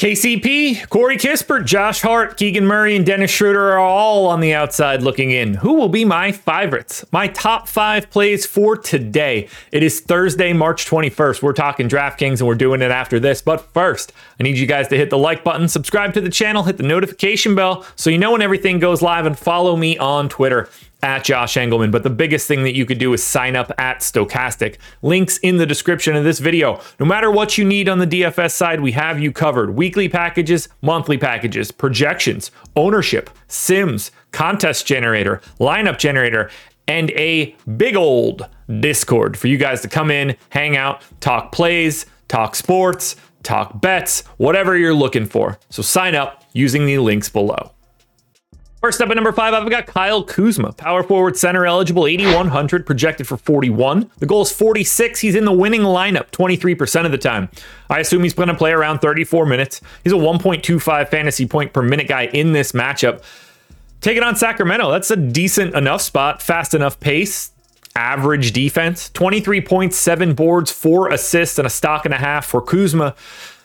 KCP, Corey Kispert, Josh Hart, Keegan Murray, and Dennis Schroeder are all on the outside looking in. Who will be my favorites? My top 5 plays for today. It is Thursday, March 21st. We're talking DraftKings and we're doing it after this. But first, I need you guys to hit the like button, subscribe to the channel, hit the notification bell so you know when everything goes live, and follow me on Twitter at Josh Engelman. But the biggest thing that you could do is sign up at Stokastic. Links in the description of this video. No matter what you need on the DFS side, we have you covered. Weekly packages, monthly packages, projections, ownership, sims, contest generator, lineup generator, and a big old Discord for you guys to come in, hang out, talk plays, talk sports, talk bets, whatever you're looking for. So sign up using the links below. First up at number 5, I've got Kyle Kuzma, power forward, center eligible, 8,100, projected for 41. The goal is 46. He's in the winning lineup 23% of the time. I assume he's going to play around 34 minutes. He's a 1.25 fantasy point per minute guy in this matchup. Taking on Sacramento, that's a decent enough spot, fast enough pace, average defense, 23 points, 7 boards, 4 assists, and a stock and a half for Kuzma.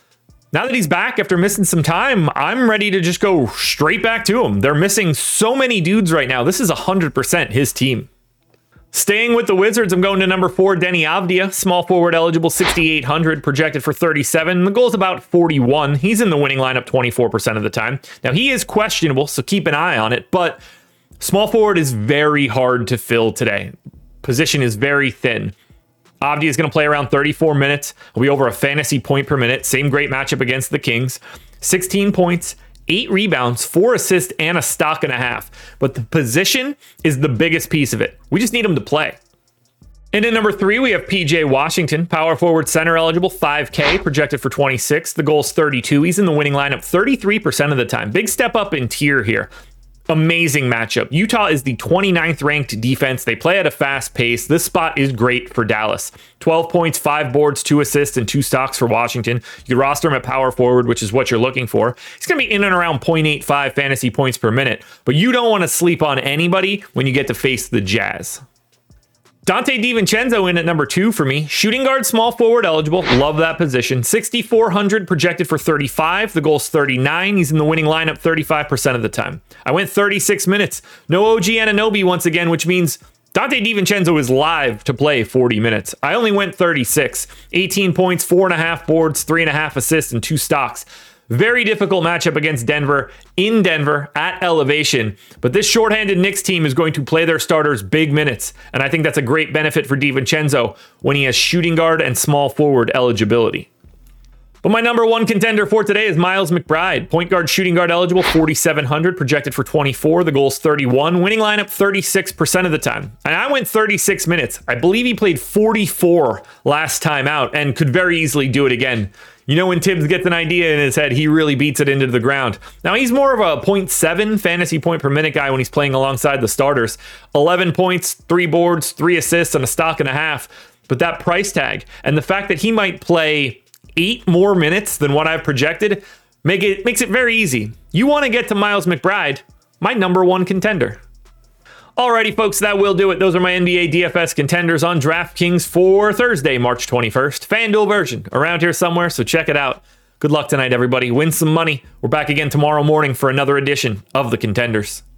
Now that he's back after missing some time, I'm ready to just go straight back to him. They're missing so many dudes right now. This is 100% his team. Staying with the Wizards, I'm going to number 4, Deni Avdija, small forward eligible, 6,800, projected for 37. The goal's about 41. He's in the winning lineup 24% of the time. Now, he is questionable, so keep an eye on it, but small forward is very hard to fill today. Position is very thin. Avdija is going to play around 34 minutes. He'll be over a fantasy point per minute. Same great matchup against the Kings. 16 points, 8 rebounds, 4 assists, and a stock and a half. But the position is the biggest piece of it. We just need him to play. And in number 3, we have PJ Washington, power forward, center eligible, 5K, projected for 26. The goal's 32. He's in the winning lineup 33% of the time. Big step up in tier here. Amazing matchup. Utah is the 29th ranked defense. They play at a fast pace. This spot is great for Dallas. 12 points, 5 boards, 2 assists, and 2 stocks for Washington. You can roster him at power forward, which is what you're looking for. He's going to be in and around 0.85 fantasy points per minute, but you don't want to sleep on anybody when you get to face the Jazz. Donte DiVincenzo in at number 2 for me. Shooting guard, small forward eligible. Love that position. 6,400, projected for 35. The goal's 39. He's in the winning lineup 35% of the time. I went 36 minutes. No OG Anunoby once again, which means Donte DiVincenzo is live to play 40 minutes. I only went 36. 18 points, 4.5 boards, 3.5 assists, and 2 stocks. Very difficult matchup against Denver, in Denver, at elevation. But this shorthanded Knicks team is going to play their starters big minutes. And I think that's a great benefit for DiVincenzo when he has shooting guard and small forward eligibility. But my number 1 contender for today is Miles McBride. Point guard, shooting guard eligible, 4,700, projected for 24. The goal's 31. Winning lineup 36% of the time. And I went 36 minutes. I believe he played 44 last time out and could very easily do it again. You know, when Tibbs gets an idea in his head, he really beats it into the ground. Now, he's more of a 0.7 fantasy point per minute guy when he's playing alongside the starters. 11 points, 3 boards, 3 assists, and a stock and a half. But that price tag and the fact that he might play 8 more minutes than what I've projected makes it very easy. You want to get to Miles McBride, my number 1 contender. Alrighty, folks, that will do it. Those are my NBA DFS contenders on DraftKings for Thursday, March 21st. FanDuel version around here somewhere, so check it out. Good luck tonight, everybody. Win some money. We're back again tomorrow morning for another edition of the Contenders.